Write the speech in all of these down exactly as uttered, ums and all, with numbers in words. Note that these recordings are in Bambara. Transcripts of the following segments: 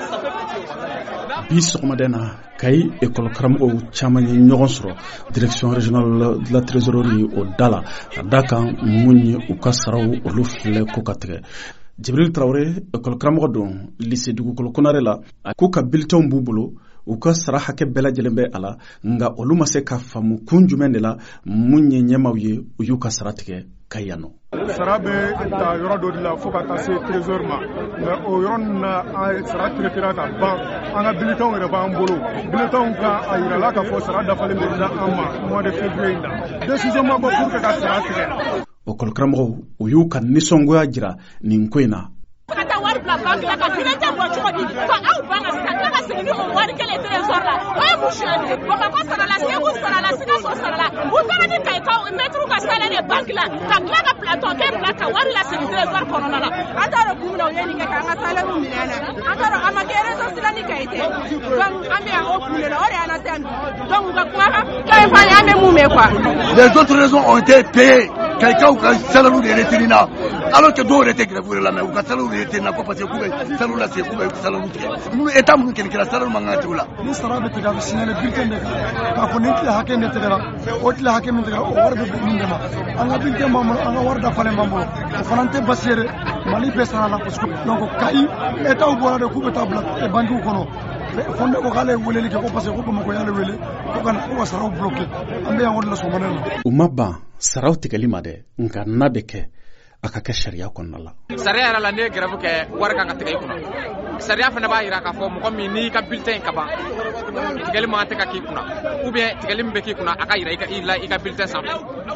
bi sɔgɔmadɛna kayi école karamɔgɔw caman ye ɲɔgɔn sɔrɔ direction régionale de la trésorerie o da la ka da kan mun ye u ka saraw olu filɛ ko ka tigɛ. Jibril Traoré école karamɔgɔ don lycée dugukolo konare la a ko ka bulletin b'u bolo u ka sara hakɛ bɛɛ lajɛlen bɛ a la nga olu ma se ka faamu kun jumɛn de la mun ye ɲɛmaw ye u y'u ka sara tigɛ ka yan nɔ. Sara bɛ ta yɔrɔ dɔ de la fo ka taa se trésor ma nka o yɔrɔ ninnu na a sara traitera ka ban an ka bulletin yɛrɛ b'an bolo bulletin ka a yirala k'a fɔ sara dafalen bɛ di an ma mois de février in na décision ma bɔ pour que ka sara tigɛ. École karamɔgɔw u y'u ka nisɔngoya jira nin ko in na. Ka taa wari bila banque la ka bulletin bɔ cogo di ko aw ban ka sisan tila ka segin ni o wari kelen trésor la o ye mun suɲɛ de Bamakɔ sara la Segu sara la Sikaso sara la u taara ni Kayikaw maître ka salaire de banque la ka tila ka plateau kɛ bila ka wari la segin trésor kɔnɔna la. An t'a dɔn kun min na u ye nin kɛ k'an ka salaire minɛ an na an t'a dɔn a ma kɛ réseau sira ni Kayi tɛ donc an bɛ yan o kun de la o de y'an lase yan donc u ka kuma kan fɔ an bɛ mun mɛn quoi. Les autres raisons ont été payées. Kayikaw ka salaire de retenu na alors que dɔw yɛrɛ tɛ grève la mais u ka salaire de retenu na ko parce que k'u bɛ salaire lase k'u bɛ salaire tigɛ minnu état minnu kɛlɛ kɛra salaire man kan ka tigɛ u la. Ni sara bɛ tigɛ a bɛ signaler bulletin de kan k'a fɔ nin tile hakɛ in de tigɛra o tile hakɛ min tigɛra o wari bɛ bɛn nin de ma an ka bulletin b'an bolo an ka wari dafalen b'an bolo o fana tɛ basi ye dɛ Mali bɛɛ sara la parce que donc Kayi état bɔra de k'u bɛ taa bila banques kɔnɔ fonde ko k'ale weleli kɛ ko parce que ko Bamakɔ y'ale wele ko ka na ko ka saraw bloqué an bɛ yan o de la sɔgɔmada in na. U ma ban saraw tigɛli ma dɛ nka n'a bɛ kɛ a ka kɛ sariya kɔnɔna la. Sariya yɛrɛ la ne ye grève kɛ wari kan ka tigɛ i kunna sariya fana b'a jira k'a fɔ mɔgɔ min n'i ka bulletin ka ban tigɛli man tɛ ka k'i kunna ou bien tigɛli min bɛ k'i kunna a ka jira i la i ka bulletin sanfɛ.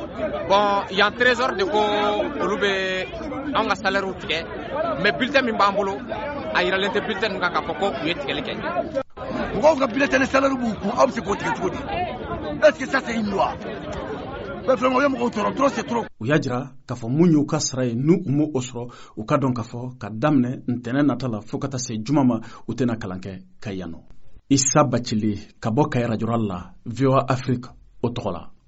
Bon yan trésor de ko olu bɛ anw ka salaire tigɛ mais bulletin min b'an bolo a yiralen tɛ bulletin ninnu kan k'a fɔ ko u ye tigɛli kɛ. Mɔgɔw ka bulletin ni salaire b'u kun aw bɛ se k'o tigɛ cogo di est-ce que ça c'est une loi? U y'a jira k'a fɔ mun y'u ka sara ye n'u m'o o sɔrɔ u ka dɔn k'a fɔ ka daminɛ ntɛnɛn nata la fo ka taa se juma ma u tɛna kalan kɛ ka yan nɔ. Isa Bacili ka bɔ Kayi radio la V O A Afrique o tɔgɔ la.